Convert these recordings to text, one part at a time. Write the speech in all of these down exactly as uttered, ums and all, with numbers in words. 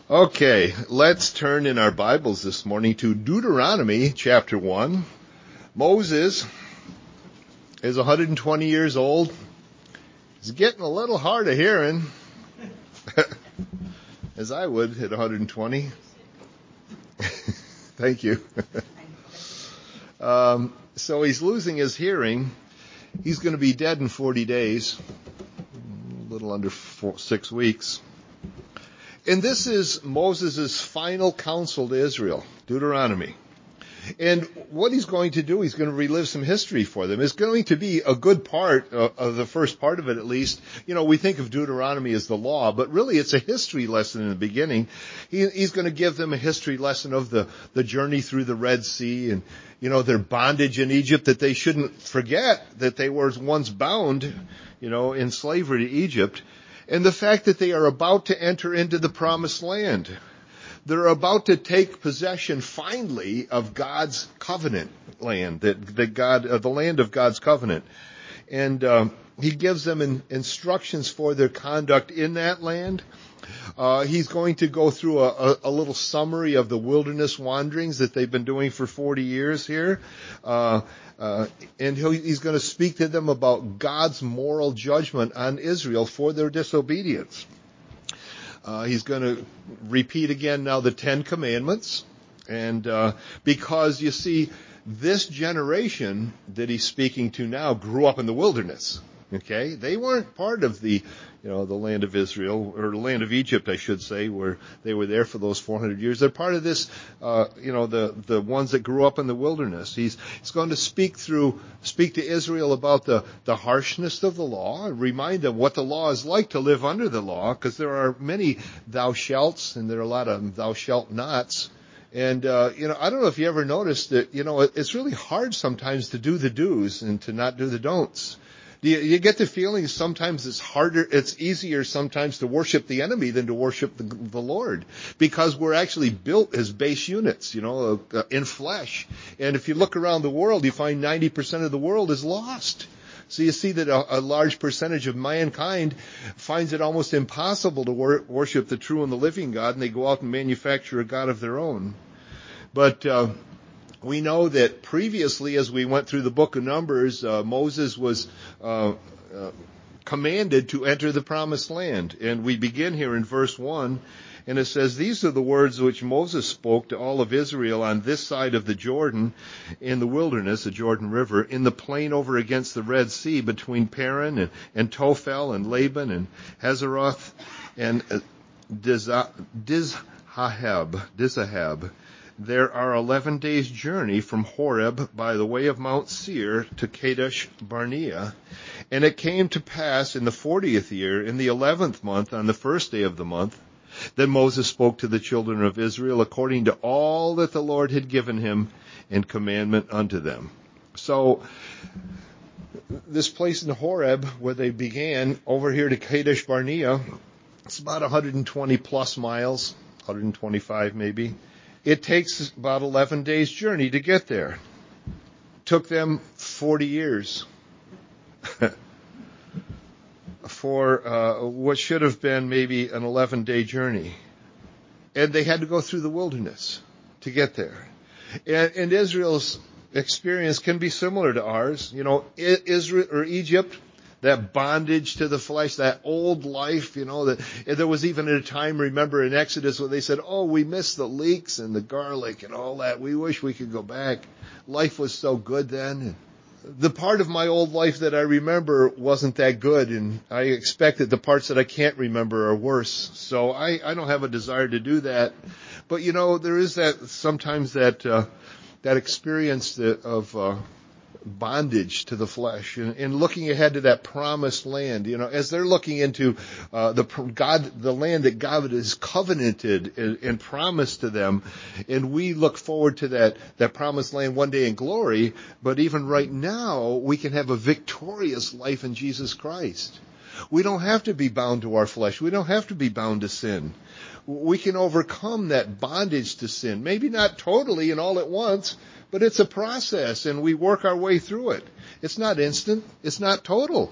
Okay, let's turn in our Bibles this morning to Deuteronomy chapter one. Moses is one hundred twenty years old. He's getting a little hard of hearing, as I would at one hundred twenty. Thank you. um, so he's losing his hearing. He's going to be dead in forty days, a little under four, six weeks. And this is Moses' final counsel to Israel, Deuteronomy. And what he's going to do, he's going to relive some history for them. It's going to be a good part of, of the first part of it, at least. You know, we think of Deuteronomy as the law, but really it's a history lesson in the beginning. He, he's going to give them a history lesson of the, the journey through the Red Sea and, you know, their bondage in Egypt, that they shouldn't forget that they were once bound, you know, in slavery to Egypt. And the fact that they are about to enter into the promised land. They're about to take possession finally of God's covenant land, that, that God, uh, the land of God's covenant. And um, he gives them in, instructions for their conduct in that land. Uh, he's going to go through a, a, a little summary of the wilderness wanderings that they've been doing for forty years here. Uh, uh, and he'll, he's going to speak to them about God's moral judgment on Israel for their disobedience. Uh, he's going to repeat again now the Ten Commandments. And uh, because, you see, this generation that he's speaking to now grew up in the wilderness. Okay? They weren't part of the, you know, the land of Israel, or the land of Egypt, I should say, where they were there for those four hundred years. They're part of this, uh, you know, the, the ones that grew up in the wilderness. He's, he's going to speak through, speak to Israel about the, the harshness of the law, and remind them what the law is like to live under the law, because there are many thou shalts, and there are a lot of thou shalt nots. And, uh, you know, I don't know if you ever noticed that, you know, it's really hard sometimes to do the do's and to not do the don'ts. Do you, you get the feeling sometimes it's harder, it's easier sometimes to worship the enemy than to worship the, the Lord, because we're actually built as base units, you know, uh, in flesh. And if you look around the world, you find ninety percent of the world is lost. So you see that a, a large percentage of mankind finds it almost impossible to wor- worship the true and the living God, and they go out and manufacture a God of their own. But, uh, we know that previously, as we went through the book of Numbers, uh, Moses was uh, uh, commanded to enter the promised land. And we begin here in verse one, and it says, "These are the words which Moses spoke to all of Israel on this side of the Jordan, in the wilderness, the Jordan River, in the plain over against the Red Sea, between Paran and, and Tophel and Laban and Hazeroth and uh, Dizahab, Dizahab. There are eleven days' journey from Horeb by the way of Mount Seir to Kadesh Barnea. And it came to pass in the fortieth year, in the eleventh month, on the first day of the month, that Moses spoke to the children of Israel according to all that the Lord had given him in commandment unto them." So, this place in Horeb where they began, over here to Kadesh Barnea, it's about one hundred twenty plus miles, one hundred twenty-five maybe. It takes about eleven days' journey to get there. Took them forty years for uh, what should have been maybe an eleven-day journey. And they had to go through the wilderness to get there. And, and Israel's experience can be similar to ours. You know, Israel or Egypt, that bondage to the flesh, that old life, you know, that there was even a time, remember in Exodus, where they said, "Oh, we miss the leeks and the garlic and all that. We wish we could go back. Life was so good then." The part of my old life that I remember wasn't that good, and I expect that the parts that I can't remember are worse. So I, I don't have a desire to do that. But, you know, there is that, sometimes that, uh, that experience that, of, uh, bondage to the flesh, and, and looking ahead to that promised land, you know, as they're looking into uh, the God, the land that God has covenanted and, and promised to them, and we look forward to that that promised land one day in glory. But even right now, we can have a victorious life in Jesus Christ. We don't have to be bound to our flesh. We don't have to be bound to sin. We can overcome that bondage to sin. Maybe not totally and all at once, but it's a process, and we work our way through it. It's not instant. It's not total.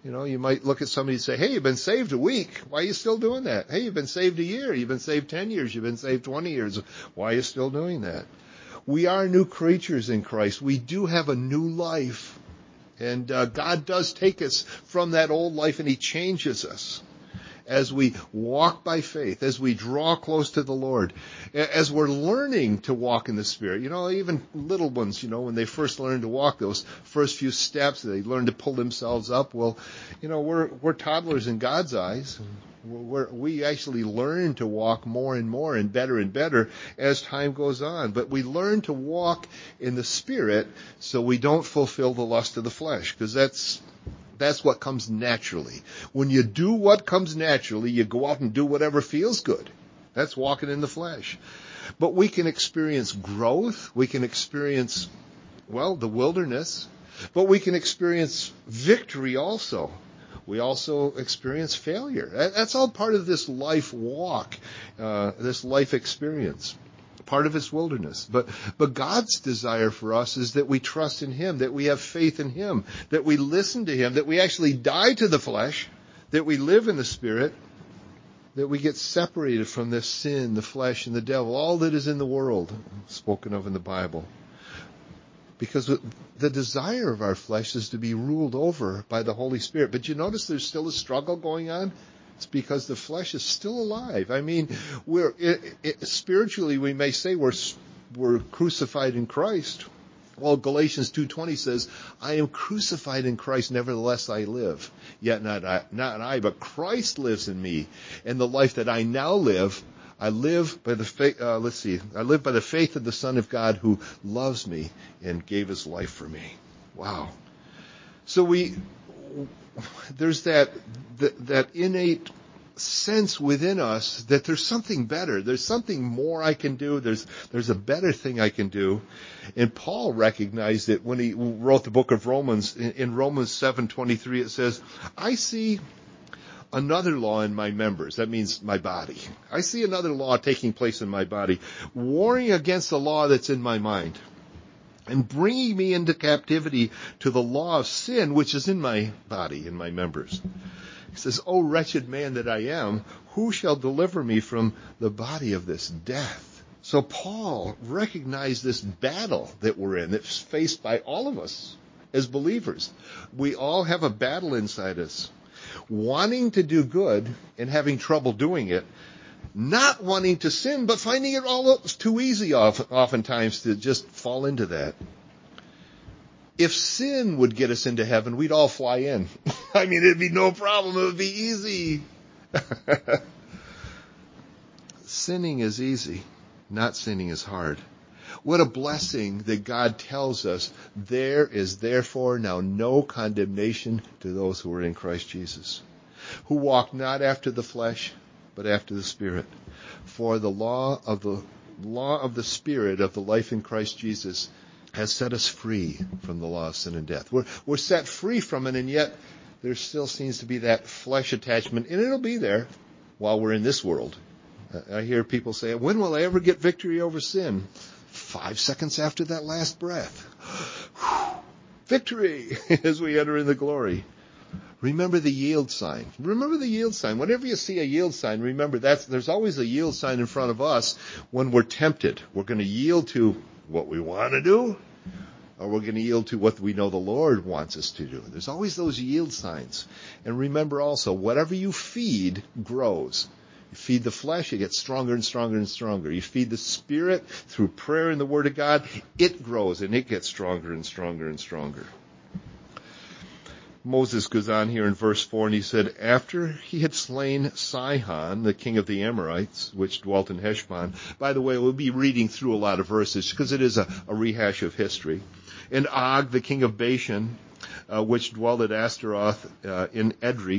You know, you might look at somebody and say, hey, you've been saved a week. Why are you still doing that? Hey, you've been saved a year. You've been saved ten years. You've been saved twenty years. Why are you still doing that? We are new creatures in Christ. We do have a new life. And uh, God does take us from that old life, and he changes us as we walk by faith, as we draw close to the Lord, as we're learning to walk in the Spirit. You know, even little ones, you know, when they first learn to walk, those first few steps, they learn to pull themselves up. Well, you know, we're we're toddlers in God's eyes. We're, we actually learn to walk more and more and better and better as time goes on. But we learn to walk in the Spirit so we don't fulfill the lust of the flesh, because that's That's what comes naturally. When you do what comes naturally, you go out and do whatever feels good. That's walking in the flesh. But we can experience growth. We can experience, well, the wilderness. But we can experience victory also. We also experience failure. That's all part of this life walk, uh, this life experience. Part of its wilderness. But but God's desire for us is that we trust in him, that we have faith in him, that we listen to him, that we actually die to the flesh, that we live in the Spirit, that we get separated from this sin, the flesh, and the devil, all that is in the world, spoken of in the Bible. Because the desire of our flesh is to be ruled over by the Holy Spirit. But you notice there's still a struggle going on? It's because the flesh is still alive. I mean, we're it, it, spiritually we may say we're we're crucified in Christ. Well, Galatians two twenty says, "I am crucified in Christ; nevertheless I live. Yet not I, not I, but Christ lives in me. And the life that I now live, I live by the faith. Uh, let's see, I live by the faith of the Son of God who loves me and gave his life for me." Wow. So we. There's that, that that innate sense within us that there's something better. There's something more I can do. There's there's a better thing I can do. And Paul recognized it when he wrote the book of Romans. In, in Romans seven twenty-three, it says, "I see another law in my members." That means my body. "I see another law taking place in my body, warring against the law that's in my mind, and bringing me into captivity to the law of sin, which is in my body, in my members." He says, "O wretched man that I am, who shall deliver me from the body of this death?" So Paul recognized this battle that we're in, that's faced by all of us as believers. We all have a battle inside us, wanting to do good and having trouble doing it, not wanting to sin, but finding it all too easy oftentimes to just fall into that. If sin would get us into heaven, we'd all fly in. I mean, it'd be no problem. It would be easy. Sinning is easy. Not sinning is hard. What a blessing that God tells us, "There is therefore now no condemnation to those who are in Christ Jesus, who walk not after the flesh, but after the Spirit. For the law of the law of the Spirit of the life in Christ Jesus has set us free from the law of sin and death." We're, we're set free from it, and yet there still seems to be that flesh attachment, and it'll be there while we're in this world. I hear people say, "When will I ever get victory over sin?" Five seconds after that last breath. Victory as we enter in the glory. Remember the yield sign. Remember the yield sign. Whenever you see a yield sign, remember that's there's always a yield sign in front of us when we're tempted. We're going to yield to what we want to do, or we're going to yield to what we know the Lord wants us to do. There's always those yield signs. And remember also, whatever you feed grows. You feed the flesh, it gets stronger and stronger and stronger. You feed the Spirit through prayer and the Word of God, it grows and it gets stronger and stronger and stronger. Moses goes on here in verse four, and he said, "After he had slain Sihon, the king of the Amorites, which dwelt in Heshbon." By the way, we'll be reading through a lot of verses because it is a, a rehash of history. "And Og, the king of Bashan, uh, which dwelt at Astaroth uh, in Edrei,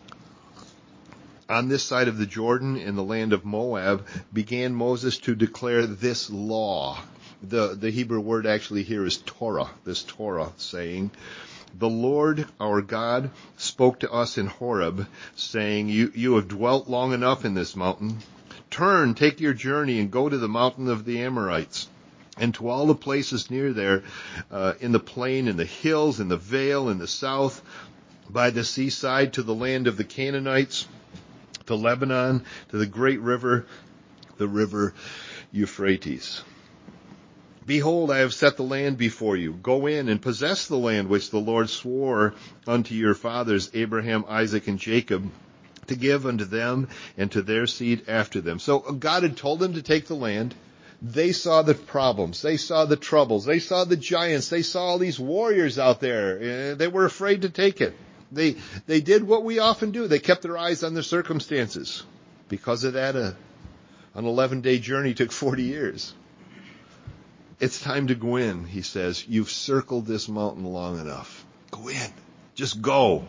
on this side of the Jordan in the land of Moab, began Moses to declare this law." The, the Hebrew word actually here is Torah, this Torah, saying, "The Lord our God spoke to us in Horeb, saying, you, you have dwelt long enough in this mountain. Turn, take your journey, and go to the mountain of the Amorites, and to all the places near there, uh, in the plain, in the hills, in the vale, in the south, by the seaside to the land of the Canaanites, to Lebanon, to the great river, the river Euphrates. Behold, I have set the land before you. Go in and possess the land which the Lord swore unto your fathers, Abraham, Isaac, and Jacob, to give unto them and to their seed after them. So God had told them to take the land. They saw the problems. They saw the troubles. They saw the giants. They saw all these warriors out there. They were afraid to take it. They, they did what we often do. They kept their eyes on the circumstances. Because of that, a, an eleven-day journey took forty years. It's time to go in, he says. You've circled this mountain long enough. Go in. Just go.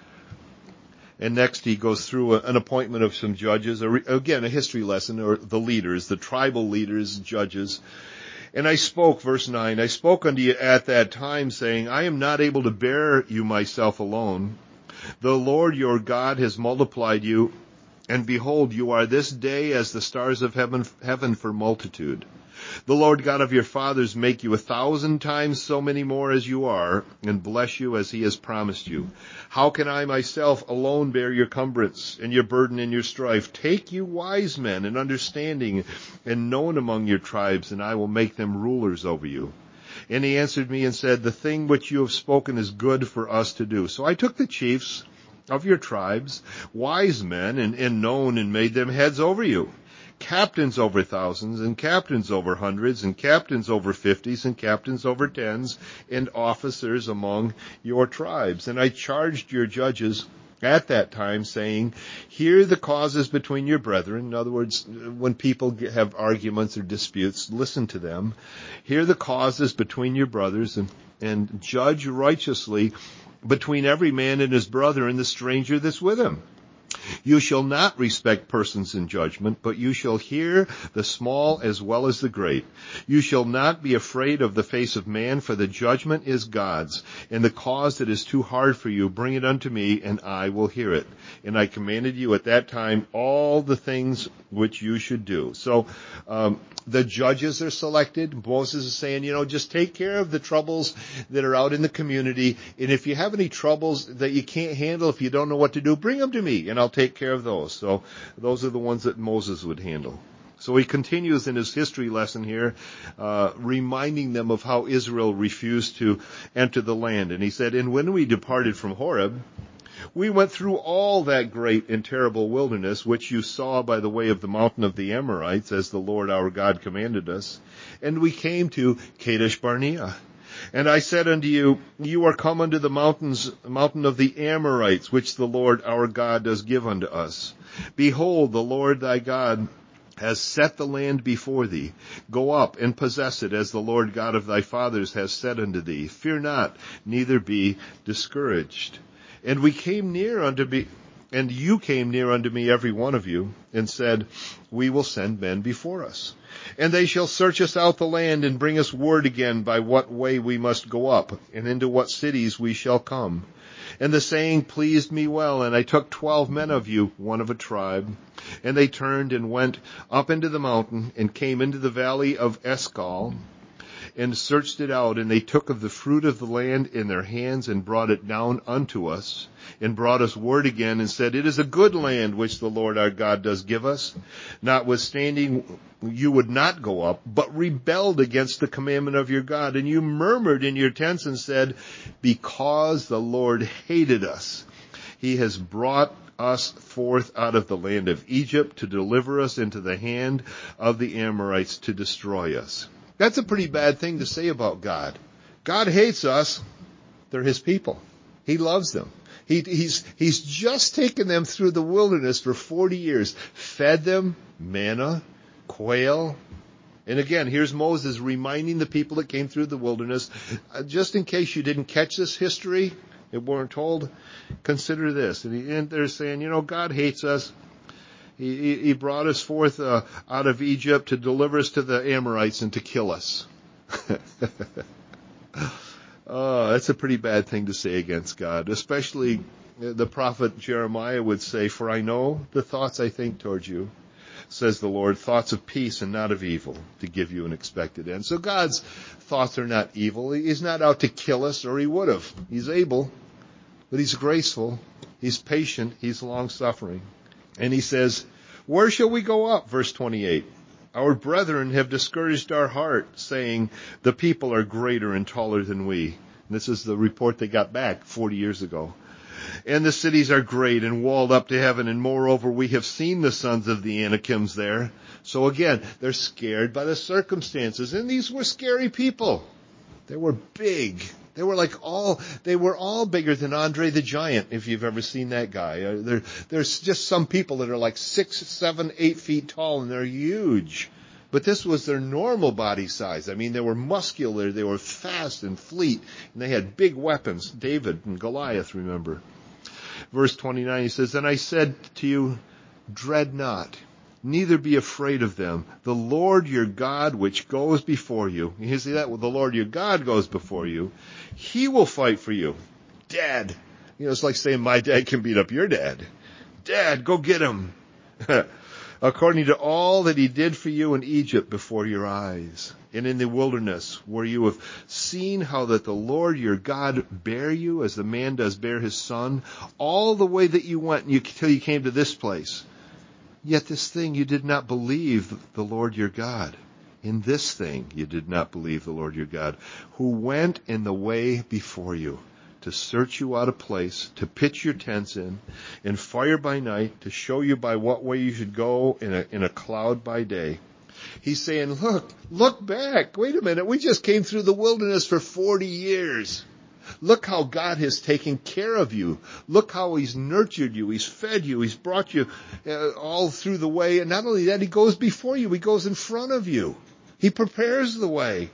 And next he goes through a, an appointment of some judges. A re, again, a history lesson, or the leaders, the tribal leaders, judges. And I spoke, verse nine, I spoke unto you at that time, saying, I am not able to bear you myself alone. The Lord your God has multiplied you, and behold, you are this day as the stars of heaven, heaven for multitude. The Lord God of your fathers make you a thousand times so many more as you are, and bless you as he has promised you. How can I myself alone bear your cumbrance and your burden and your strife? Take you wise men and understanding and known among your tribes, and I will make them rulers over you. And he answered me and said, the thing which you have spoken is good for us to do. So I took the chiefs of your tribes, wise men and, and known, and made them heads over you. Captains over thousands, and captains over hundreds, and captains over fifties, and captains over tens, and officers among your tribes. And I charged your judges at that time, saying, hear the causes between your brethren. In other words, when people have arguments or disputes, listen to them. Hear the causes between your brothers, and, and judge righteously between every man and his brother and the stranger that's with him. You shall not respect persons in judgment, but you shall hear the small as well as the great. You shall not be afraid of the face of man, for the judgment is God's. And the cause that is too hard for you, bring it unto me, and I will hear it. And I commanded you at that time all the things which you should do. So um, the judges are selected. Moses is saying, you know, just take care of the troubles that are out in the community. And if you have any troubles that you can't handle, if you don't know what to do, bring them to me, and I'll take care of those. So those are the ones that Moses would handle. So he continues in his history lesson here, uh, reminding them of how Israel refused to enter the land. And he said, and when we departed from Horeb, we went through all that great and terrible wilderness, which you saw by the way of the mountain of the Amorites, as the Lord our God commanded us. And we came to Kadesh Barnea. And I said unto you, you are come unto the mountains, mountain of the Amorites, which the Lord our God does give unto us. Behold, the Lord thy God has set the land before thee. Go up and possess it, as the Lord God of thy fathers has said unto thee. Fear not, neither be discouraged. And we came near unto me, and you came near unto me, every one of you, and said, we will send men before us. And they shall search us out the land, and bring us word again by what way we must go up, and into what cities we shall come. And the saying pleased me well, and I took twelve men of you, one of a tribe. And they turned and went up into the mountain, and came into the valley of Escol, and searched it out, and they took of the fruit of the land in their hands, and brought it down unto us, and brought us word again, and said, it is a good land which the Lord our God does give us. Notwithstanding, you would not go up, but rebelled against the commandment of your God, and you murmured in your tents and said, because the Lord hated us, he has brought us forth out of the land of Egypt to deliver us into the hand of the Amorites to destroy us. That's a pretty bad thing to say about God. God hates us. They're his people. He loves them. He, he's, he's just taken them through the wilderness for forty years, fed them manna, quail. And again, here's Moses reminding the people that came through the wilderness, uh, just in case you didn't catch this history, it weren't told, consider this. And, he, and they're saying, you know, God hates us. He, he brought us forth uh, out of Egypt to deliver us to the Amorites and to kill us. Oh, that's a pretty bad thing to say against God. Especially the prophet Jeremiah would say, for I know the thoughts I think towards you, says the Lord, thoughts of peace and not of evil, to give you an expected end. So God's thoughts are not evil. He's not out to kill us, or he would have. He's able. but he's graceful, he's patient, he's long-suffering. And he says, where shall we go up? Verse twenty-eight. Our brethren have discouraged our heart, saying, the people are greater and taller than we. And this is the report they got back forty years ago. And the cities are great and walled up to heaven, and moreover we have seen the sons of the Anakims there. So again, they're scared by the circumstances, and these were scary people. They were big. They were like all, they were all bigger than Andre the Giant, if you've ever seen that guy. Uh, there, there's just some people that are like six, seven, eight feet tall, and they're huge. But this was their normal body size. I mean, they were muscular, they were fast and fleet, and they had big weapons. David and Goliath, remember. Verse twenty-nine, he says, and I said to you, dread not, neither be afraid of them. The Lord your God, which goes before you. You see that? Well, the Lord your God goes before you. He will fight for you. Dad. You know, it's like saying my dad can beat up your dad. Dad, go get him. According to all that he did for you in Egypt before your eyes, and in the wilderness, where you have seen how that the Lord your God bare you, as the man does bear his son, all the way that you went until you came to this place. Yet this thing you did not believe the Lord your God. In this thing you did not believe the Lord your God, who went in the way before you, to search you out a place, to pitch your tents in, in fire by night, to show you by what way you should go in a, in a cloud by day. He's saying, look, look back. Wait a minute. We just came through the wilderness for forty years. Look how God has taken care of you. Look how he's nurtured you. He's fed you. He's brought you uh, all through the way. And not only that, he goes before you. He goes in front of you. He prepares the way.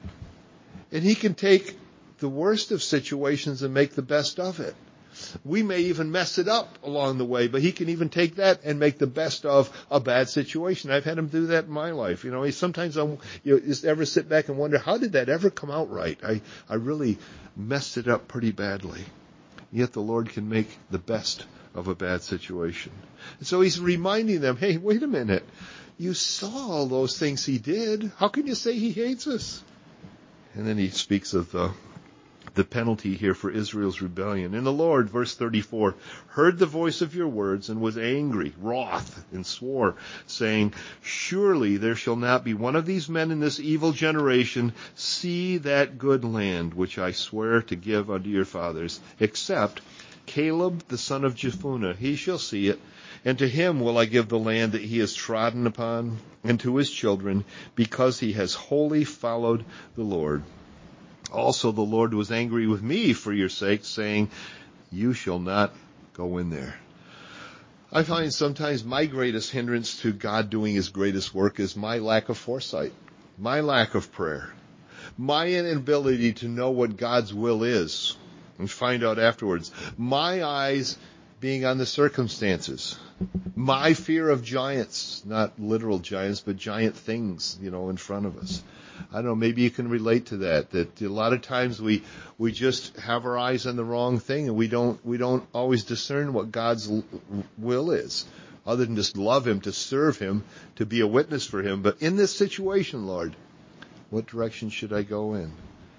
And he can take the worst of situations and make the best of it. We may even mess it up along the way, but he can even take that and make the best of a bad situation. I've had him do that in my life. You know, he, sometimes I'm, you know, just ever sit back and wonder, how did that ever come out right? I, I really messed it up pretty badly. Yet the Lord can make the best of a bad situation. And so he's reminding them, hey, wait a minute. You saw all those things he did. How can you say he hates us? And then he speaks of the the penalty here for Israel's rebellion. And the Lord, verse thirty-four, heard the voice of your words and was angry, wroth, and swore, saying, surely there shall not be one of these men in this evil generation see that good land which I swear to give unto your fathers, except Caleb the son of Jephunneh. He shall see it, and to him will I give the land that he has trodden upon, and to his children, because he has wholly followed the Lord. Also the Lord was angry with me for your sake, saying, you shall not go in there. I find sometimes my greatest hindrance to God doing his greatest work is my lack of foresight, my lack of prayer, my inability to know what God's will is and find out afterwards, my eyes being on the circumstances, my fear of giants, not literal giants, but giant things, you know, in front of us. I don't know, maybe you can relate to that, that a lot of times we, we just have our eyes on the wrong thing and we don't, we don't always discern what God's will is, other than just love him, to serve him, to be a witness for him. But in this situation, Lord, what direction should I go in?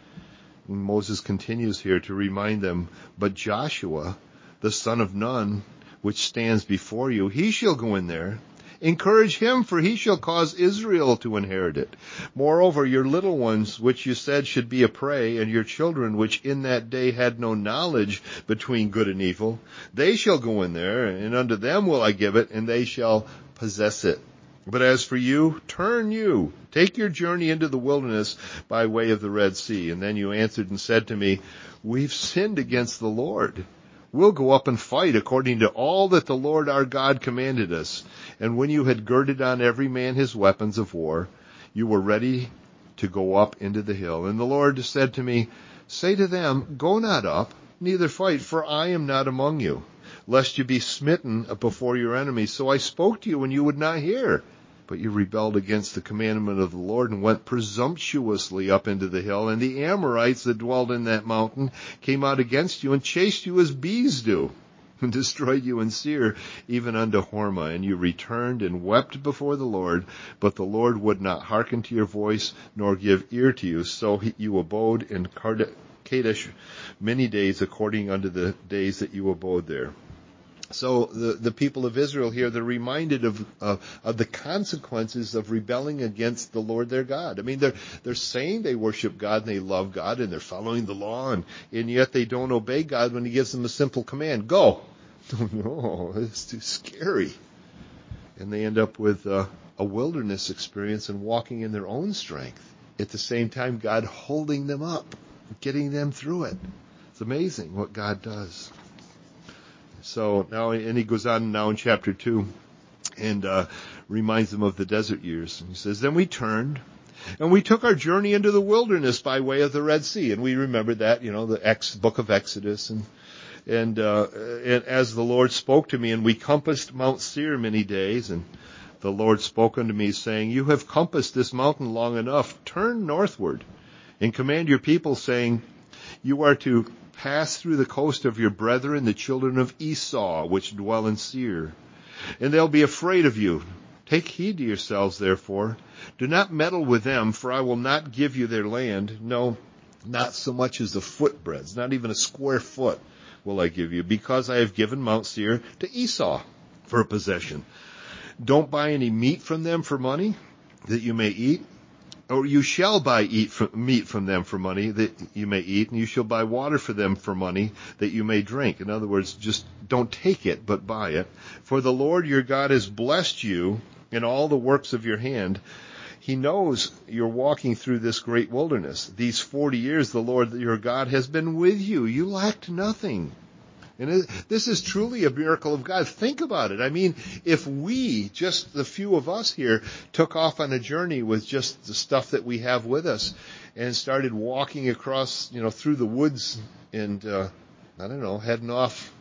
And Moses continues here to remind them, but Joshua, the son of Nun, which stands before you, he shall go in there. Encourage him, for he shall cause Israel to inherit it. Moreover, your little ones, which you said should be a prey, and your children, which in that day had no knowledge between good and evil, they shall go in there, and unto them will I give it, and they shall possess it. But as for you, turn you, take your journey into the wilderness by way of the Red Sea. And then you answered and said to me, we've sinned against the Lord. We'll go up and fight according to all that the Lord our God commanded us. And when you had girded on every man his weapons of war, you were ready to go up into the hill. And the Lord said to me, say to them, go not up, neither fight, for I am not among you, lest you be smitten before your enemies. So I spoke to you, and you would not hear. But you rebelled against the commandment of the Lord and went presumptuously up into the hill. And the Amorites that dwelled in that mountain came out against you and chased you as bees do, and destroyed you in Seir, even unto Hormah. And you returned and wept before the Lord, but the Lord would not hearken to your voice, nor give ear to you. So he, you abode in Kadesh many days according unto the days that you abode there. So the, the people of Israel here, they're reminded of, of of the consequences of rebelling against the Lord their God. I mean, they're they're saying they worship God and they love God and they're following the law, and, and yet they don't obey God when He gives them a simple command: go. No, it's too scary. And they end up with uh, a wilderness experience and walking in their own strength. At the same time, God holding them up, getting them through it. It's amazing what God does. So now, and he goes on now in chapter two and uh, reminds them of the desert years. And he says, then we turned and we took our journey into the wilderness by way of the Red Sea. And we remember that, you know, the ex, book of Exodus. And and, uh, and as the Lord spoke to me, and we compassed Mount Seir many days, and the Lord spoke unto me, saying, you have compassed this mountain long enough. Turn northward and command your people, saying, you are to pass through the coast of your brethren, the children of Esau, which dwell in Seir. And they'll be afraid of you. Take heed to yourselves, therefore. Do not meddle with them, for I will not give you their land. No, not so much as a footbreadth, not even a square foot will I give you, because I have given Mount Seir to Esau for a possession. Don't buy any meat from them for money, that you may eat. Or you shall buy eat from, meat from them for money that you may eat, and you shall buy water for them for money that you may drink. In other words, just don't take it, but buy it. For the Lord your God has blessed you in all the works of your hand. He knows you're walking through this great wilderness. These forty years the Lord your God has been with you. You lacked nothing. And this is truly a miracle of God. Think about it. I mean, if we, just the few of us here, took off on a journey with just the stuff that we have with us and started walking across, you know, through the woods and, uh, I don't know, heading off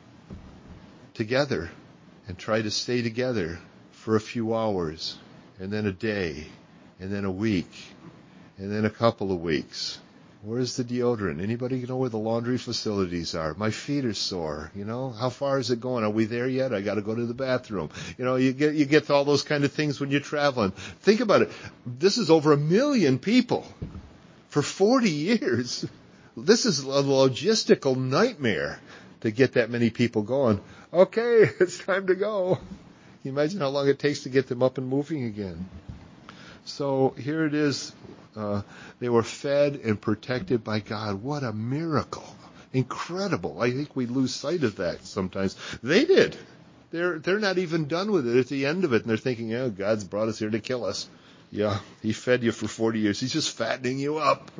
together and try to stay together for a few hours and then a day and then a week and then a couple of weeks. Where's the deodorant? Anybody know where the laundry facilities are? My feet are sore. You know, how far is it going? Are we there yet? I got to go to the bathroom. You know, you get you get to all those kind of things when you're traveling. Think about it. This is over a million people for forty years. This is a logistical nightmare to get that many people going. Okay, it's time to go. Can you imagine how long it takes to get them up and moving again? So here it is. Uh, they were fed and protected by God. What a miracle. Incredible. I think we lose sight of that sometimes. They did. They're, they're not even done with it at the end of it. And they're thinking, oh, God's brought us here to kill us. Yeah, He fed you for forty years. He's just fattening you up.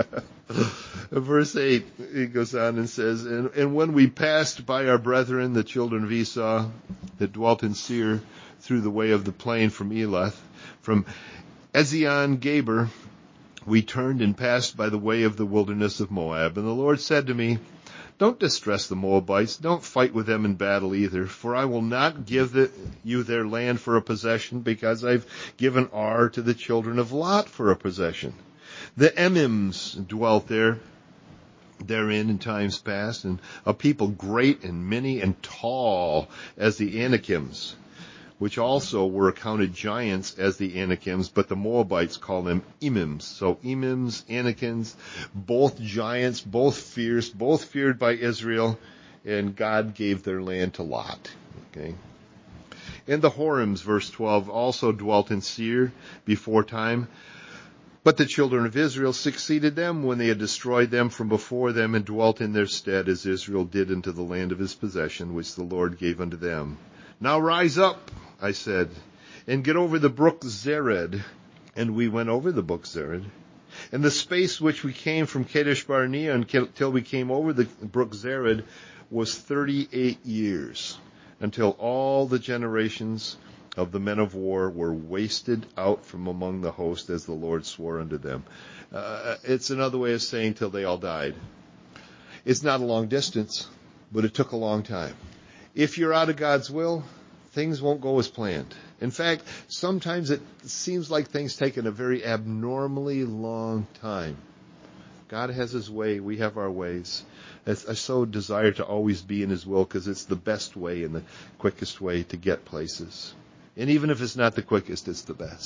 Verse eight, he goes on and says, and, and when we passed by our brethren, the children of Esau, that dwelt in Seir, through the way of the plain from Elath, from Ezion Gaber, we turned and passed by the way of the wilderness of Moab. And the Lord said to me, don't distress the Moabites. Don't fight with them in battle either. For I will not give the, you their land for a possession, because I've given Ar to the children of Lot for a possession. The Emims dwelt there, therein in times past, and a people great and many and tall as the Anakims, which also were accounted giants as the Anakims, but the Moabites call them Emims. So Emims, Anakims, both giants, both fierce, both feared by Israel, and God gave their land to Lot. Okay. And the Horims, verse twelve, also dwelt in Seir before time, but the children of Israel succeeded them when they had destroyed them from before them, and dwelt in their stead, as Israel did into the land of his possession, which the Lord gave unto them. Now rise up, I said, and get over the brook Zered. And we went over the brook Zered. And the space which we came from Kadesh Barnea until we came over the brook Zered was thirty-eight years, until all the generations of the men of war were wasted out from among the host, as the Lord swore unto them. Uh, it's another way of saying till they all died. It's not a long distance, but it took a long time. If you're out of God's will, things won't go as planned. In fact, sometimes it seems like things take a very abnormally long time. God has His way. We have our ways. I so desire to always be in His will, because it's the best way and the quickest way to get places. And even if it's not the quickest, it's the best.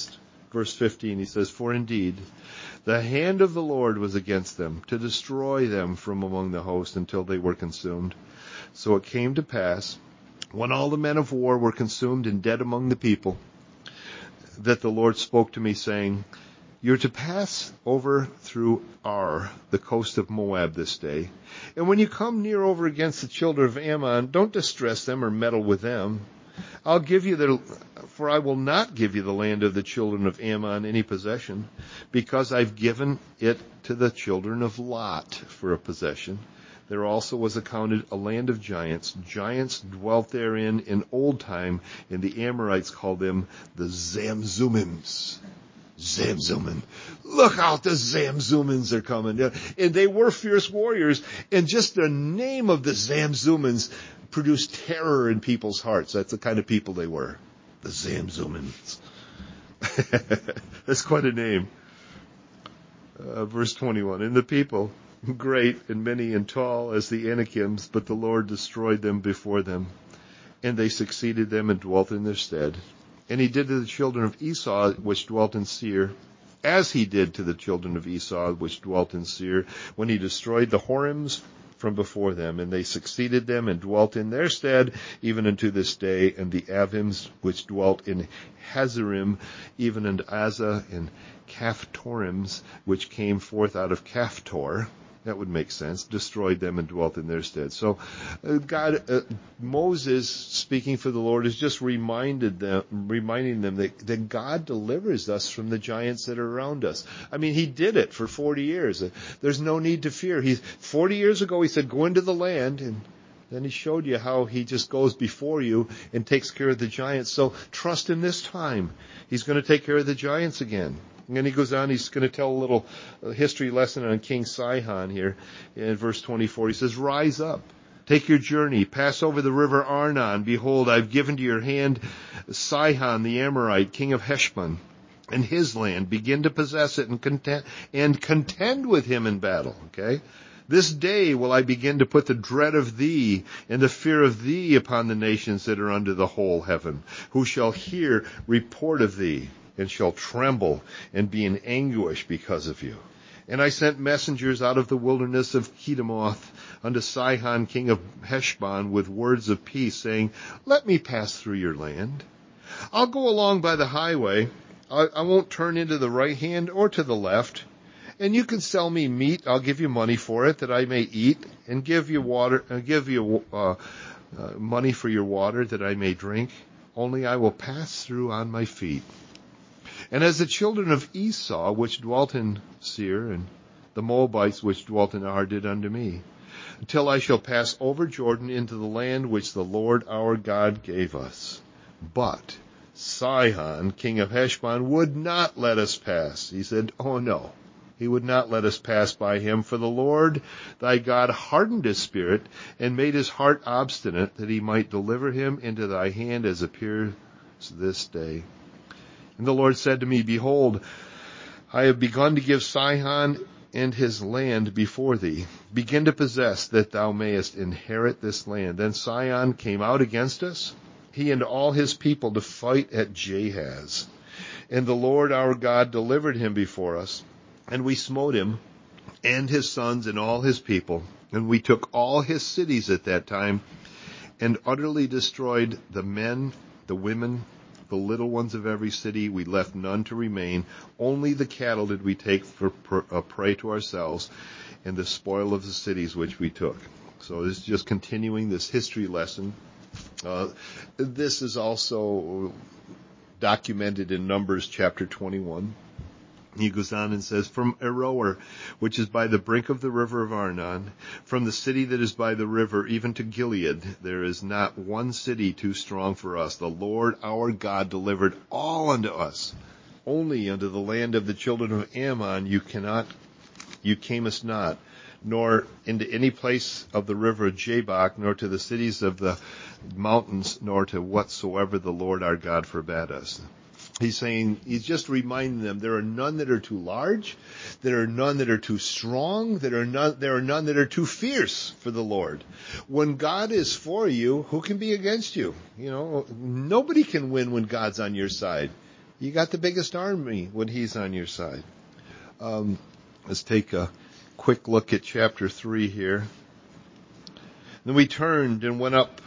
verse fifteen, he says, "For indeed, the hand of the Lord was against them, to destroy them from among the host until they were consumed. So it came to pass, when all the men of war were consumed and dead among the people, that the Lord spoke to me, saying, You're to pass over through Ar, the coast of Moab, this day. And when you come near over against the children of Ammon, don't distress them or meddle with them. I'll give you the, for I will not give you the land of the children of Ammon any possession, because I've given it to the children of Lot for a possession. There also was accounted a land of giants. Giants dwelt therein in old time, and the Amorites called them the Zamzummims." Zamzummim. Look out, the Zamzummins are coming. And they were fierce warriors, and just the name of the Zamzummins produced terror in people's hearts. That's the kind of people they were. The Zamzummins. That's quite a name. Uh, verse twenty-one, "And the people, great and many and tall as the Anakims, but the Lord destroyed them before them, and they succeeded them and dwelt in their stead. And he did to the children of Esau, which dwelt in Seir, as he did to the children of Esau, which dwelt in Seir, when he destroyed the Horims from before them. And they succeeded them and dwelt in their stead, even unto this day. And the Avims, which dwelt in Hazarim, even unto Azza, and Caphtorims, which came forth out of Caphtor," that would make sense, "destroyed them and dwelt in their stead." So uh, God, uh, Moses, speaking for the Lord, has just reminded them, reminding them that, that God delivers us from the giants that are around us. I mean, he did it for forty years. There's no need to fear. He, forty years ago, he said, "Go into the land," and then he showed you how he just goes before you and takes care of the giants. So trust him this time. He's going to take care of the giants again. And then he goes on, he's going to tell a little history lesson on King Sihon here. In verse twenty-four, he says, "Rise up, take your journey, pass over the river Arnon. Behold, I've given to your hand Sihon the Amorite, king of Heshbon, and his land. Begin to possess it and contend, and contend with him in battle." Okay? "This day will I begin to put the dread of thee and the fear of thee upon the nations that are under the whole heaven, who shall hear report of thee, and shall tremble and be in anguish because of you. And I sent messengers out of the wilderness of Kedemoth unto Sihon king of Heshbon with words of peace, saying, Let me pass through your land. I'll go along by the highway. I, I won't turn into the right hand or to the left. And you can sell me meat. I'll give you money for it, that I may eat, and give you water, uh, give you uh, uh, money for your water, that I may drink. Only I will pass through on my feet. And as the children of Esau, which dwelt in Seir, and the Moabites, which dwelt in Ar, did unto me, until I shall pass over Jordan into the land which the Lord our God gave us. But Sihon, king of Heshbon, would not let us pass. He said, oh no, he would not let us pass by him, for the Lord thy God hardened his spirit, and made his heart obstinate, that he might deliver him into thy hand, as appears this day. And the Lord said to me, Behold, I have begun to give Sihon and his land before thee. Begin to possess, that thou mayest inherit this land. Then Sihon came out against us, he and all his people, to fight at Jahaz. And the Lord our God delivered him before us, and we smote him and his sons and all his people. And we took all his cities at that time, and utterly destroyed the men, the women, the little ones of every city. We left none to remain. Only the cattle did we take for a prey to ourselves, and the spoil of the cities which we took. So this is just continuing this history lesson. Uh, this is also documented in Numbers chapter twenty-one. He goes on and says, From Aroer, which is by the brink of the river of Arnon, from the city that is by the river, even to Gilead, there is not one city too strong for us. The Lord our God delivered all unto us. Only unto the land of the children of Ammon you cannot, you camest not, nor into any place of the river of Jabbok, nor to the cities of the mountains, nor to whatsoever the Lord our God forbade us. He's saying, he's just reminding them, there are none that are too large, there are none that are too strong, there are none, there are none that are too fierce for the Lord. When God is for you, who can be against you? You know, nobody can win when God's on your side. You got the biggest army when he's on your side. Um, let's take a quick look at chapter three here. Then we turned and went up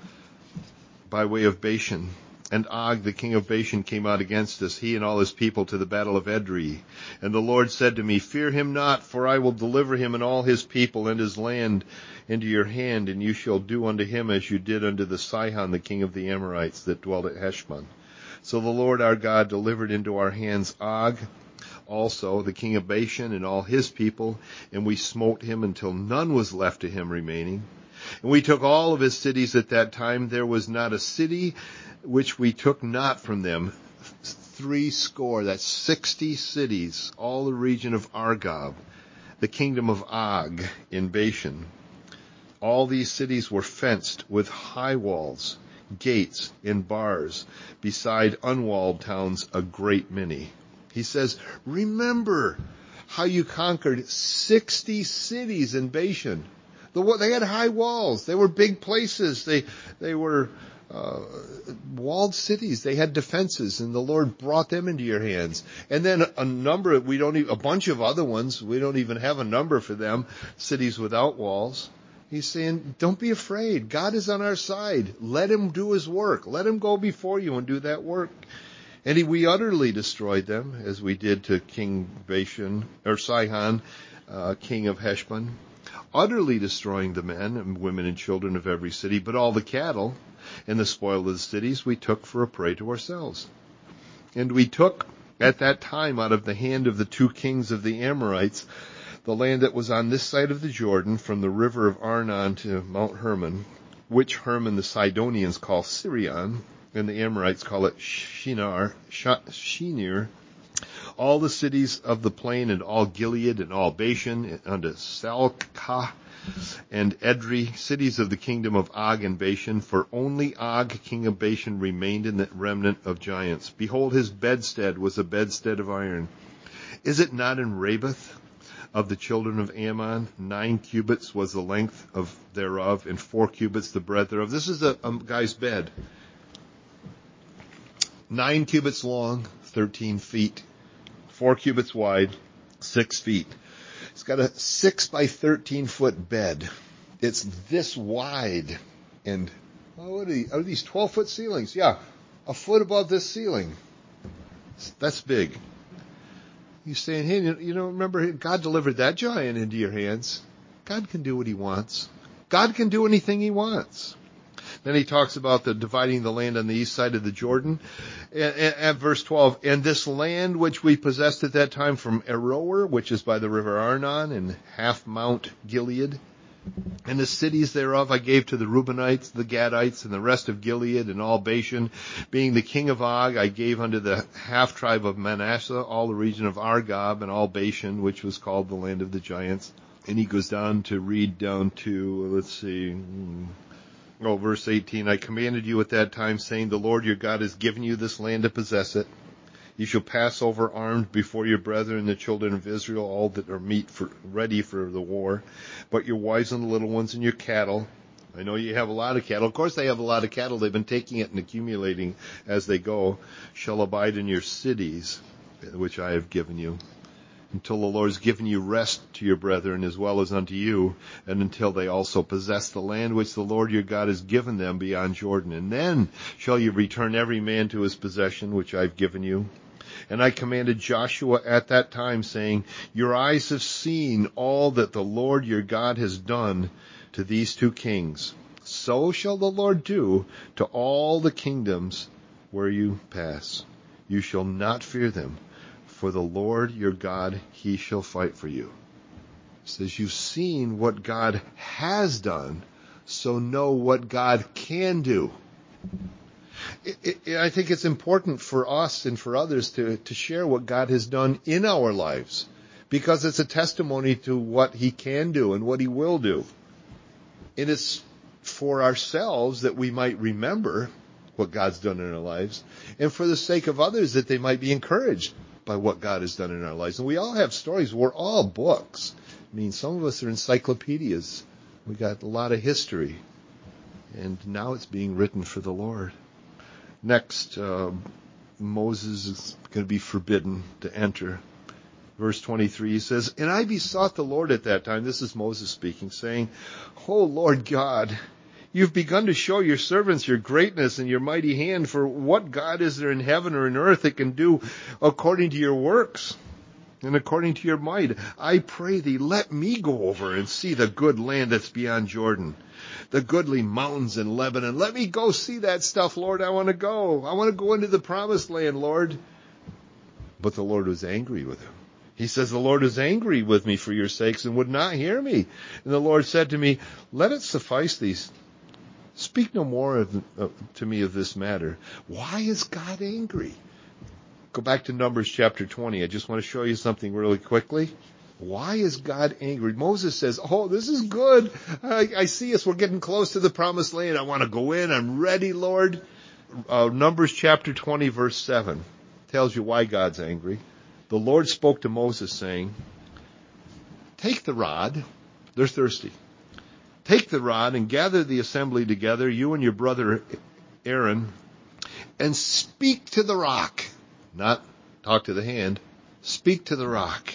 by way of Bashan. And Og, the king of Bashan, came out against us, he and all his people, to the battle of Edrei. And the Lord said to me, fear him not, for I will deliver him and all his people and his land into your hand, and you shall do unto him as you did unto the Sihon, the king of the Amorites, that dwelt at Heshbon. So the Lord our God delivered into our hands Og, also the king of Bashan, and all his people, and we smote him until none was left to him remaining. And we took all of his cities at that time. There was not a city which we took not from them. Three score, that's sixty cities, all the region of Argob, the kingdom of Og in Bashan. All these cities were fenced with high walls, gates, and bars, beside unwalled towns a great many. He says, remember how you conquered sixty cities in Bashan. The, they had high walls. They were big places. They, they were uh, walled cities. They had defenses, and the Lord brought them into your hands. And then a number, we don't even, a bunch of other ones, we don't even have a number for them, cities without walls. He's saying, don't be afraid. God is on our side. Let him do his work. Let him go before you and do that work. And he, we utterly destroyed them, as we did to King Bashan, or Sihon, uh, king of Heshbon, utterly destroying the men and women and children of every city, but all the cattle and the spoil of the cities we took for a prey to ourselves. And we took at that time out of the hand of the two kings of the Amorites the land that was on this side of the Jordan, from the river of Arnon to Mount Hermon, which Hermon the Sidonians call Sirion, and the Amorites call it Shinar, Shinir, all the cities of the plain, and all Gilead, and all Bashan, unto Salcah, and Edrei, cities of the kingdom of Og and Bashan, for only Og, king of Bashan, remained in the remnant of giants. Behold, his bedstead was a bedstead of iron. Is it not in Rabbith of the children of Ammon? Nine cubits was the length of thereof, and four cubits the breadth thereof. This is a, a guy's bed. Nine cubits long, thirteen feet. Four cubits wide, six feet. It's got a six by thirteen foot bed. It's this wide. And oh, what are, these, are these twelve foot ceilings? Yeah, a foot above this ceiling. That's big. He's saying, hey, you know, remember, God delivered that giant into your hands. God can do what he wants. God can do anything he wants. Then he talks about the dividing the land on the east side of the Jordan. At verse twelve, and this land which we possessed at that time from Aroer, which is by the river Arnon, and half Mount Gilead, and the cities thereof I gave to the Reubenites, the Gadites, and the rest of Gilead, and all Bashan. Being the king of Og, I gave unto the half tribe of Manasseh all the region of Argob, and all Bashan, which was called the land of the giants. And he goes down to read down to, let's see... Oh, verse eighteen, I commanded you at that time, saying, the Lord your God has given you this land to possess it. You shall pass over armed before your brethren, the children of Israel, all that are meet for, ready for the war. But your wives and the little ones and your cattle, I know you have a lot of cattle. Of course they have a lot of cattle. They've been taking it and accumulating as they go, shall abide in your cities, which I have given you, until the Lord has given you rest to your brethren as well as unto you, and until they also possess the land which the Lord your God has given them beyond Jordan. And then shall you return every man to his possession, which I have given you. And I commanded Joshua at that time, saying, your eyes have seen all that the Lord your God has done to these two kings. So shall the Lord do to all the kingdoms where you pass. You shall not fear them. For the Lord your God, he shall fight for you. It says you've seen what God has done, so know what God can do. It, it, I think it's important for us and for others to, to share what God has done in our lives, because it's a testimony to what he can do and what he will do. And it's for ourselves that we might remember what God's done in our lives, and for the sake of others that they might be encouraged by what God has done in our lives. And we all have stories. We're all books. I mean, some of us are encyclopedias. We got a lot of history. And now it's being written for the Lord. Next, uh, Moses is going to be forbidden to enter. Verse twenty-three, he says, and I besought the Lord at that time, this is Moses speaking, saying, O Lord God, you've begun to show your servants your greatness and your mighty hand, for what God is there in heaven or in earth that can do according to your works and according to your might? I pray thee, let me go over and see the good land that's beyond Jordan, the goodly mountains in Lebanon. Let me go see that stuff, Lord. I want to go. I want to go into the promised land, Lord. But the Lord was angry with him. He says, the Lord is angry with me for your sakes and would not hear me. And the Lord said to me, let it suffice these. Speak no more of, uh, to me of this matter. Why is God angry? Go back to Numbers chapter twenty. I just want to show you something really quickly. Why is God angry? Moses says, oh, this is good. I, I see us. We're getting close to the promised land. I want to go in. I'm ready, Lord. Uh, Numbers chapter twenty, verse seven tells you why God's angry. The Lord spoke to Moses saying, take the rod. They're thirsty. Take the rod and gather the assembly together, you and your brother Aaron, and speak to the rock. Not talk to the hand. Speak to the rock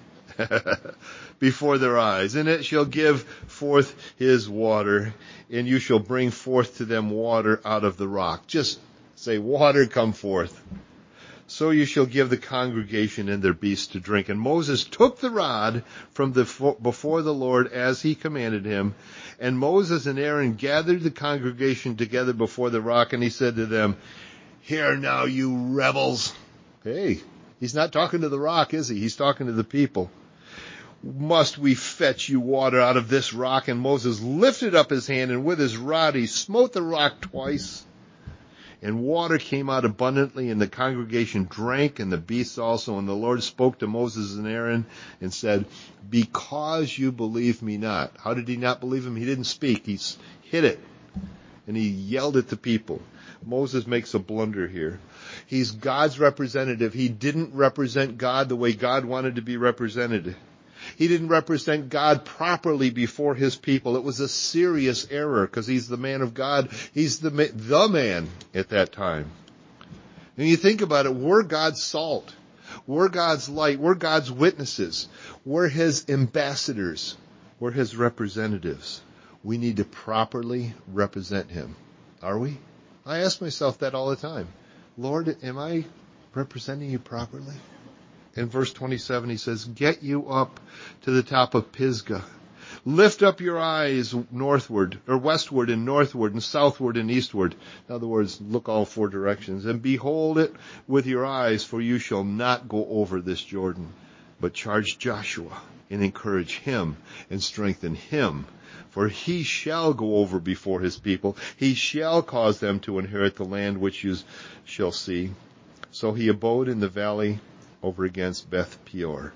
before their eyes. And it shall give forth his water, and you shall bring forth to them water out of the rock. Just say, water, come forth. So you shall give the congregation and their beasts to drink. And Moses took the rod from the before the Lord as he commanded him. And Moses and Aaron gathered the congregation together before the rock. And he said to them, hear now, you rebels. Hey, he's not talking to the rock, is he? He's talking to the people. Must we fetch you water out of this rock? And Moses lifted up his hand, and with his rod he smote the rock twice. And water came out abundantly, and the congregation drank, and the beasts also. And the Lord spoke to Moses and Aaron and said, because you believe me not. How did he not believe him? He didn't speak. He hid it. And he yelled at the people. Moses makes a blunder here. He's God's representative. He didn't represent God the way God wanted to be represented. He didn't represent God properly before his people. It was a serious error because he's the man of God. He's the, the man at that time. And you think about it, we're God's salt. We're God's light. We're God's witnesses. We're his ambassadors. We're his representatives. We need to properly represent him. Are we? I ask myself that all the time. Lord, am I representing you properly? In verse twenty-seven, he says, get you up to the top of Pisgah. Lift up your eyes northward, or westward and northward and southward and eastward. In other words, look all four directions. And behold it with your eyes, for you shall not go over this Jordan. But charge Joshua and encourage him and strengthen him. For he shall go over before his people. He shall cause them to inherit the land which you shall see. So he abode in the valley over against Beth Peor.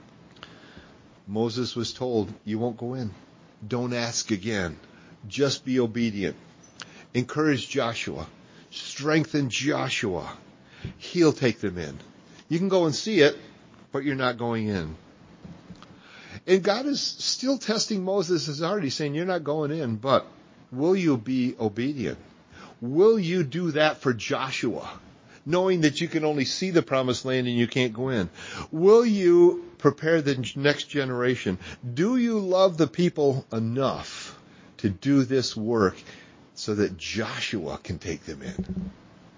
Moses was told, you won't go in. Don't ask again. Just be obedient. Encourage Joshua. Strengthen Joshua. He'll take them in. You can go and see it, but you're not going in. And God is still testing Moses' heart. He's saying, you're not going in, but will you be obedient? Will you do that for Joshua? Knowing that you can only see the promised land and you can't go in. Will you prepare the next generation? Do you love the people enough to do this work so that Joshua can take them in?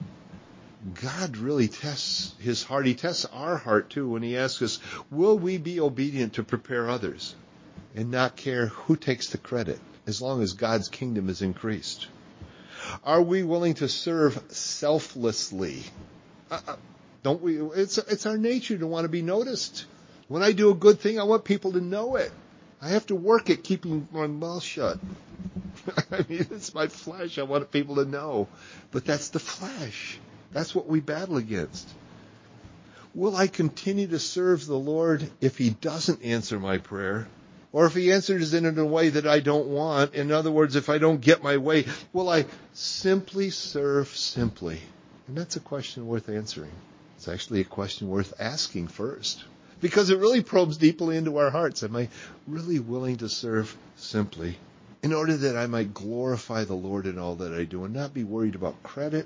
God really tests his heart. He tests our heart too when he asks us, will we be obedient to prepare others and not care who takes the credit as long as God's kingdom is increased? Are we willing to serve selflessly? Uh, don't we? It's, it's our nature to want to be noticed. When I do a good thing, I want people to know it. I have to work at keeping my mouth shut. I mean, it's my flesh. I want people to know. But that's the flesh. That's what we battle against. Will I continue to serve the Lord if he doesn't answer my prayer? Or if he answers it in a way that I don't want? In other words, if I don't get my way, will I simply serve simply? And that's a question worth answering. It's actually a question worth asking first. Because it really probes deeply into our hearts. Am I really willing to serve simply in order that I might glorify the Lord in all that I do and not be worried about credit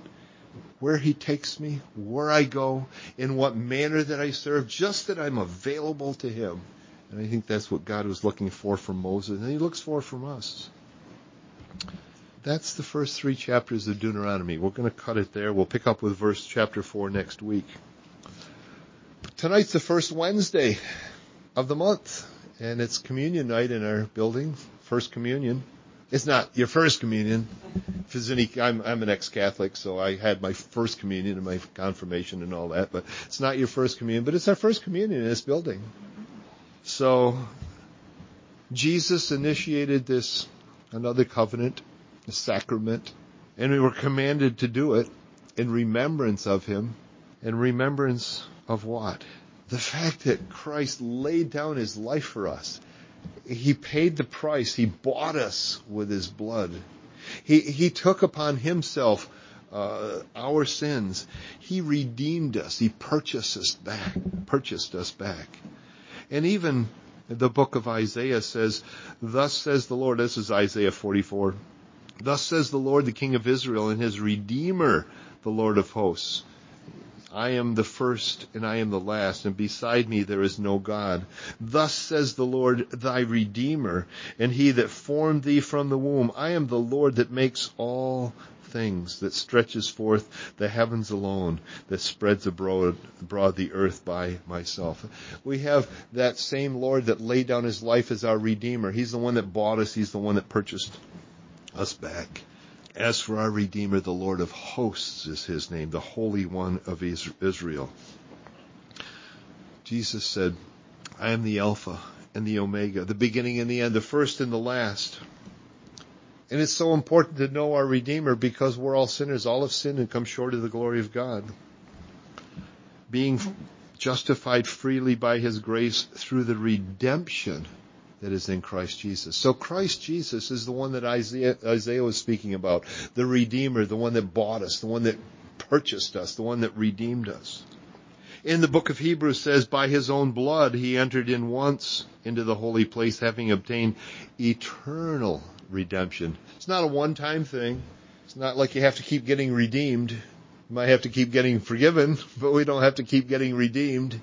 where he takes me, where I go, in what manner that I serve, just that I'm available to him. And I think that's what God was looking for from Moses, and he looks for from us. That's the first three chapters of Deuteronomy. We're going to cut it there. We'll pick up with verse chapter four next week. Tonight's the first Wednesday of the month, and it's communion night in our building. First communion. It's not your first communion. If there's any, I'm, I'm an ex-Catholic, so I had my first communion and my confirmation and all that, but it's not your first communion, but it's our first communion in this building. So Jesus initiated this, another covenant, a sacrament, and we were commanded to do it in remembrance of him. In remembrance of what? The fact that Christ laid down his life for us. He paid the price. He bought us with his blood. He, he took upon himself uh, our sins. He redeemed us. He purchased us back, purchased us back. And even the book of Isaiah says, thus says the Lord, this is Isaiah forty-four, thus says the Lord, the King of Israel, and his Redeemer, the Lord of hosts. I am the first and I am the last, and beside me there is no God. Thus says the Lord, thy Redeemer, and he that formed thee from the womb. I am the Lord that makes all things, that stretches forth the heavens alone, that spreads abroad, abroad the earth by myself. We have that same Lord that laid down his life as our Redeemer. He's the one that bought us. He's the one that purchased us back. As for our Redeemer, the Lord of hosts is his name, the Holy One of Israel. Jesus said, I am the Alpha and the Omega, the beginning and the end, the first and the last. And it's so important to know our Redeemer because we're all sinners. All have sinned and come short of the glory of God. Being justified freely by his grace through the redemption that is in Christ Jesus. So Christ Jesus is the one that Isaiah, Isaiah was speaking about, the Redeemer, the one that bought us, the one that purchased us, the one that redeemed us. In the book of Hebrews says, by his own blood he entered in once into the holy place, having obtained eternal redemption. It's not a one-time thing. It's not like you have to keep getting redeemed. You might have to keep getting forgiven, but we don't have to keep getting redeemed.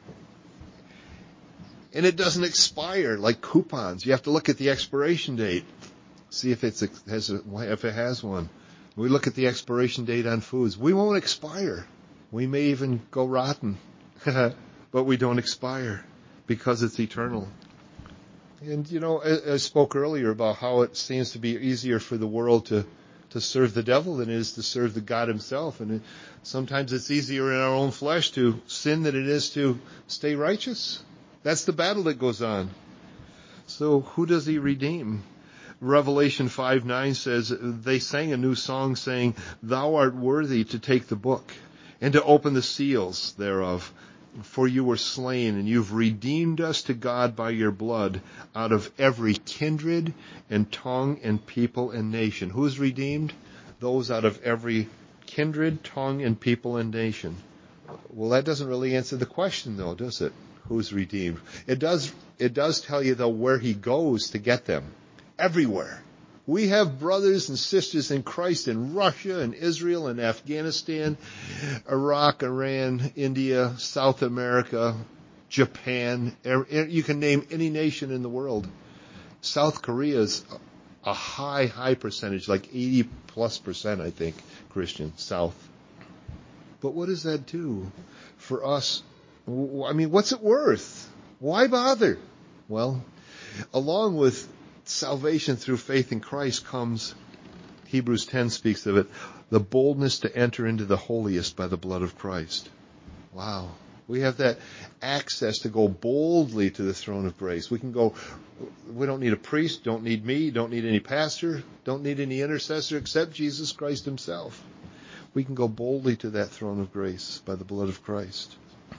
And it doesn't expire like coupons. You have to look at the expiration date, see if it's has a, if it has one. We look at the expiration date on foods. We won't expire. We may even go rotten, but we don't expire because it's eternal. And you know, I, I spoke earlier about how it seems to be easier for the world to to serve the devil than it is to serve the God himself. And it, sometimes it's easier in our own flesh to sin than it is to stay righteous. That's the battle that goes on. So who does he redeem? Revelation five nine says, they sang a new song saying, thou art worthy to take the book and to open the seals thereof. For you were slain and you've redeemed us to God by your blood out of every kindred and tongue and people and nation. Who's redeemed? Those out of every kindred, tongue, and people and nation. Well, that doesn't really answer the question though, does it? Who's redeemed? It does, it does tell you though where he goes to get them. Everywhere. We have brothers and sisters in Christ in Russia and Israel and Afghanistan, Iraq, Iran, India, South America, Japan. You can name any nation in the world. South Korea is a high, high percentage, like eighty plus percent, I think, Christian, South. But what does that do for us? I mean, what's it worth? Why bother? Well, along with salvation through faith in Christ comes, Hebrews ten speaks of it, the boldness to enter into the holiest by the blood of Christ. Wow. We have that access to go boldly to the throne of grace. We can go, we don't need a priest, don't need me, don't need any pastor, don't need any intercessor except Jesus Christ himself. We can go boldly to that throne of grace by the blood of Christ.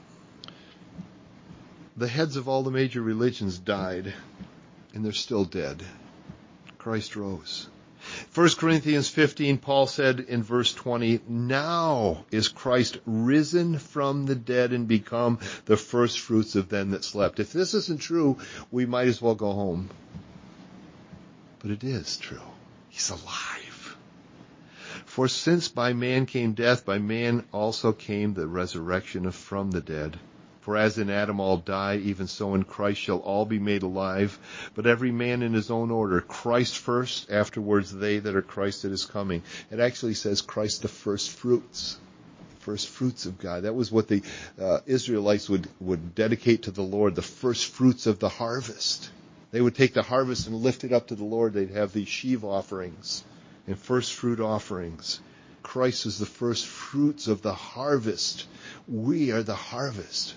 The heads of all the major religions died, and they're still dead. Christ rose. First Corinthians fifteen, Paul said in verse twenty, now is Christ risen from the dead and become the first fruits of them that slept. If this isn't true, we might as well go home. But it is true. He's alive. For since by man came death, by man also came the resurrection of from the dead. For as in Adam all die, even so in Christ shall all be made alive, but every man in his own order. Christ first, afterwards they that are Christ that is coming. It actually says Christ the first fruits. First fruits of God. That was what the uh, Israelites would, would dedicate to the Lord, the first fruits of the harvest. They would take the harvest and lift it up to the Lord. They'd have these sheaf offerings and first fruit offerings. Christ is the first fruits of the harvest. We are the harvest.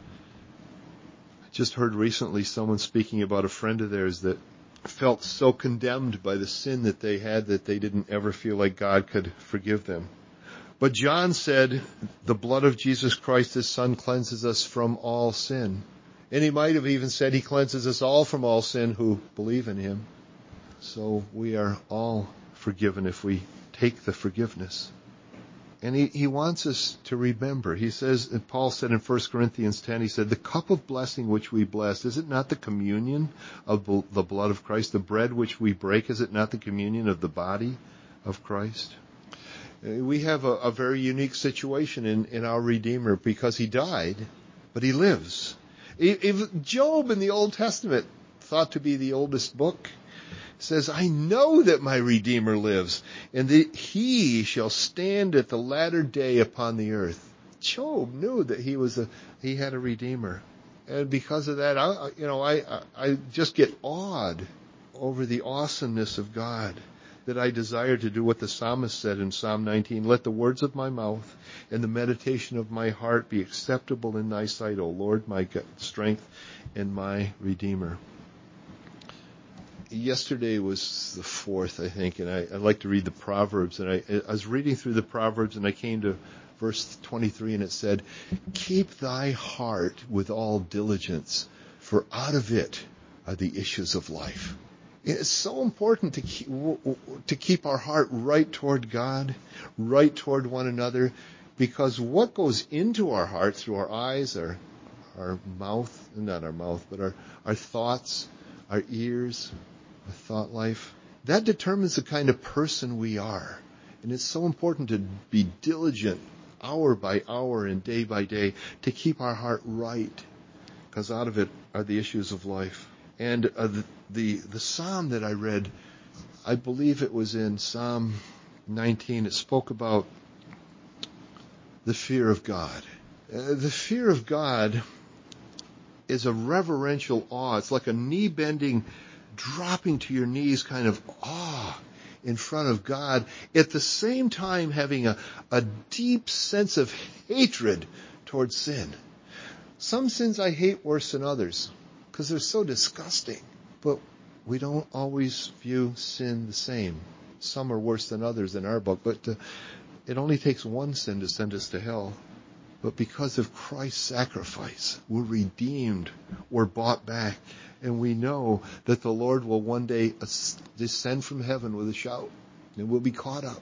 I just heard recently someone speaking about a friend of theirs that felt so condemned by the sin that they had that they didn't ever feel like God could forgive them. But John said, the blood of Jesus Christ, his Son, cleanses us from all sin. And he might have even said he cleanses us all from all sin who believe in him. So we are all forgiven if we take the forgiveness. And he, he wants us to remember. He says, and Paul said in First Corinthians ten, he said, the cup of blessing which we bless, is it not the communion of the blood of Christ? The bread which we break, is it not the communion of the body of Christ? We have a, a very unique situation in, in our Redeemer because he died, but he lives. If Job in the Old Testament, thought to be the oldest book, says, I know that my Redeemer lives, and that he shall stand at the latter day upon the earth. Job knew that he was a he had a Redeemer, and because of that, I, you know, I I just get awed over the awesomeness of God. That I desire to do what the psalmist said in Psalm nineteen, let the words of my mouth and the meditation of my heart be acceptable in thy sight, O Lord, my strength and my Redeemer. Yesterday was the fourth, I think, and I, I like to read the Proverbs, and I, I was reading through the Proverbs, and I came to verse twenty-three, and it said, keep thy heart with all diligence, for out of it are the issues of life. It's so important to keep, to keep our heart right toward God, right toward one another, because what goes into our heart through our eyes, our, our mouth, not our mouth, but our, our thoughts, our ears, our thought life, that determines the kind of person we are. And it's so important to be diligent hour by hour and day by day to keep our heart right, because out of it are the issues of life. And uh, the, the the psalm that I read, I believe it was in Psalm nineteen. It spoke about the fear of God. Uh, the fear of God is a reverential awe. It's like a knee-bending, dropping to your knees kind of awe in front of God. At the same time, having a, a deep sense of hatred towards sin. Some sins I hate worse than others, because they're so disgusting. But we don't always view sin the same. Some are worse than others in our book, but uh, it only takes one sin to send us to hell. But because of Christ's sacrifice, we're redeemed, we're bought back, and we know that the Lord will one day descend from heaven with a shout, and we'll be caught up,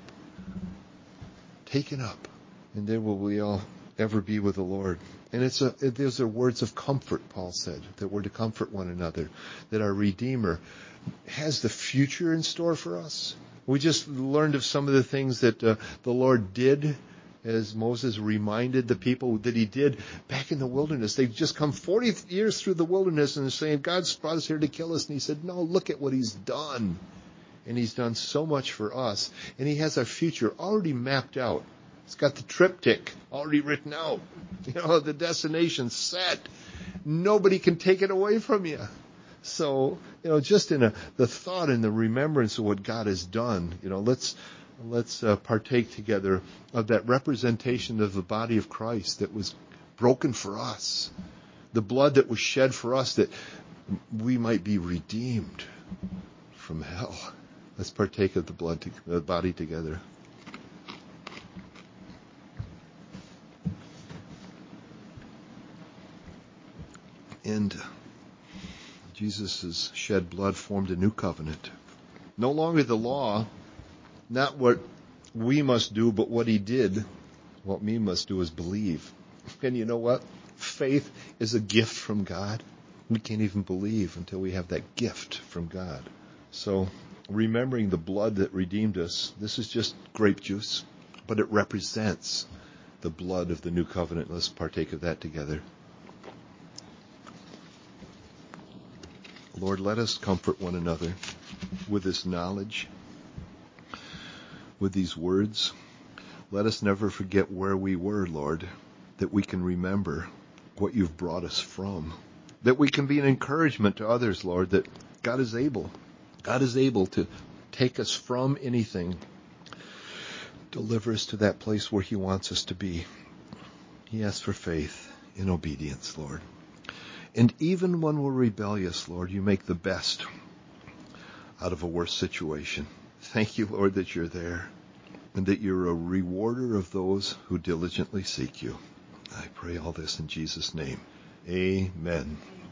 taken up, and there will we all ever be with the Lord. And it's a, those are words of comfort, Paul said, that we're to comfort one another, that our Redeemer has the future in store for us. We just learned of some of the things that uh, the Lord did, as Moses reminded the people that he did back in the wilderness. They've just come forty years through the wilderness and saying, God's brought us here to kill us. And he said, no, look at what he's done. And he's done so much for us. And he has our future already mapped out. It's got the triptych already written out. You know, the destination set. Nobody can take it away from you. So, you know, just in a, the thought and the remembrance of what God has done, you know, let's let's uh, partake together of that representation of the body of Christ that was broken for us. The blood that was shed for us that we might be redeemed from hell. Let's partake of the blood, to, the body together. And Jesus' shed blood formed a new covenant. No longer the law, not what we must do, but what he did. What we must do is believe. And you know what? Faith is a gift from God. We can't even believe until we have that gift from God. So remembering the blood that redeemed us. This is just grape juice, but it represents the blood of the new covenant. Let's partake of that together. Lord, let us comfort one another with this knowledge, with these words. Let us never forget where we were, Lord, that we can remember what you've brought us from, that we can be an encouragement to others, Lord, that God is able. God is able to take us from anything, deliver us to that place where he wants us to be. He asks for faith in obedience, Lord. And even when we're rebellious, Lord, you make the best out of a worse situation. Thank you, Lord, that you're there and that you're a rewarder of those who diligently seek you. I pray all this in Jesus' name. Amen.